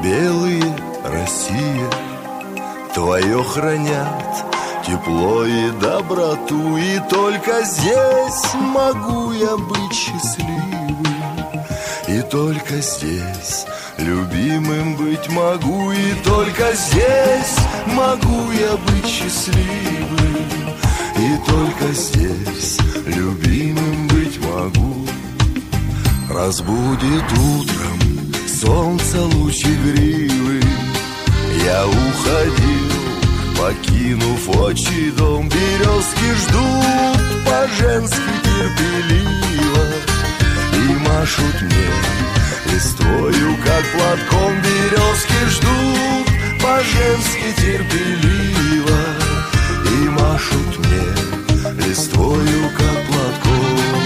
белые, Россия, твое хранят тепло и доброту. И только здесь могу я быть счастливым, и только здесь любимым быть могу. И только здесь могу я быть счастливым, и только здесь любимым быть могу. Разбудит утром солнце луч игривый, я уходил, покинув отчий дом. Березки ждут по-женски терпеливо и машут мне листвою, как платком. Березки ждут по-женски терпеливо и машут мне листвою, как платком.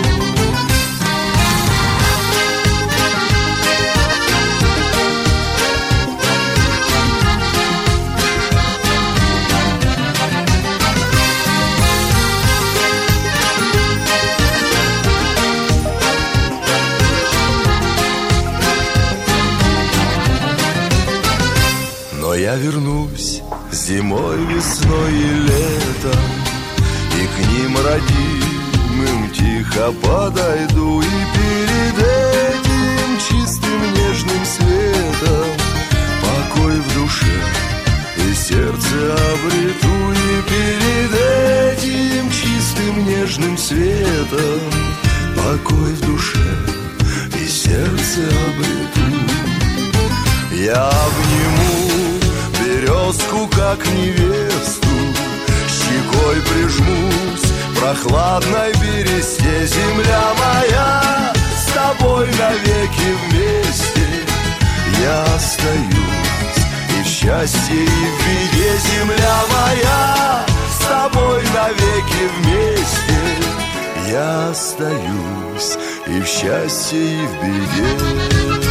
Но я вернусь зимой, весной и летом, и к ним родимым тихо подойду. И перед этим чистым нежным светом покой в душе и сердце обрету. И перед этим чистым нежным светом покой в душе и сердце обрету. Я обниму березку, как невесту, щекой прижмусь к прохладной бересте. Земля моя, с тобой навеки вместе я остаюсь и в счастье, и в беде. Земля моя, с тобой навеки вместе я остаюсь и в счастье, и в беде.